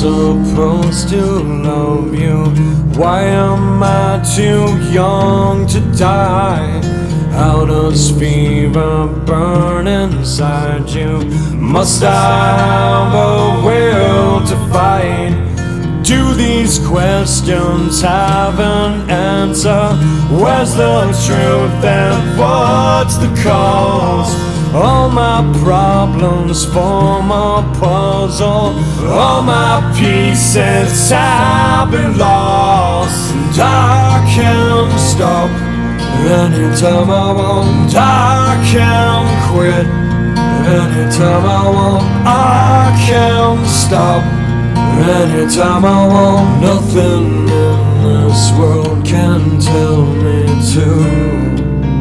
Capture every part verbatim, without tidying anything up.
supposed to love you? Why am I too young to die? How does fever burn inside you? Must I have a will to fight? Do these questions have an answer? Where's the truth and what's the cause? All my problems form a puzzle. All my pieces have been lost, and I can't stop anytime I want. I can't quit anytime I want. I can't stop anytime I want. Nothing in this world can tell me to.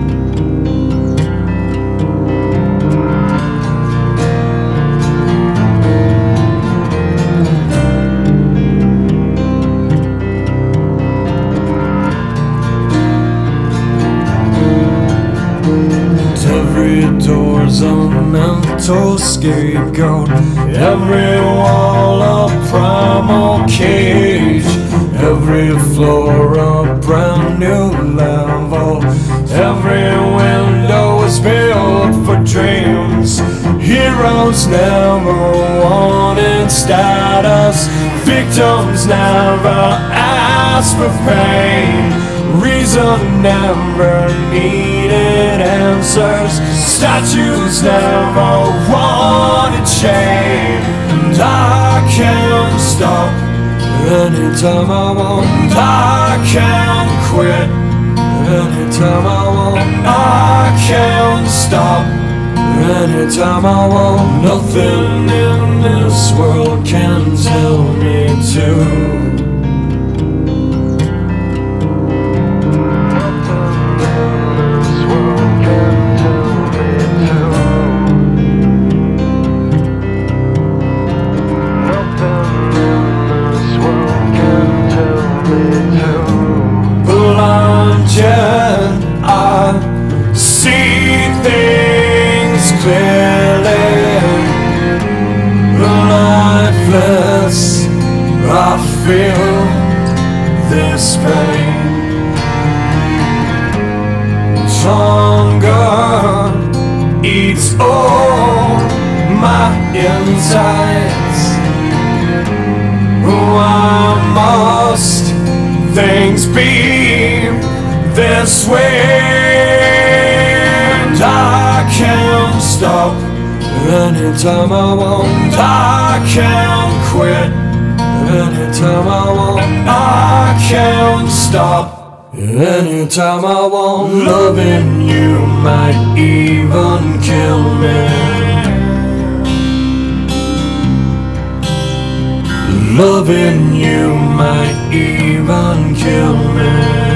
Every door's a mental scapegoat, every wall a primal cage, every floor a brand new level, every window is built for dreams. Heroes never wanted status, victims never asked for pain. Reason never needed answers, statues never wanted shame. And I can't stop anytime I want. I can't quit anytime I want. I can't stop anytime I want. Nothing in this world can tell me to. I see things clearly, lifeless, I feel this pain. Hunger eats all my insides. Why must things be this way? And I can't stop anytime I want. I can't quit anytime I want. I can't stop anytime I want. Loving you might even kill me. Loving you might even kill me.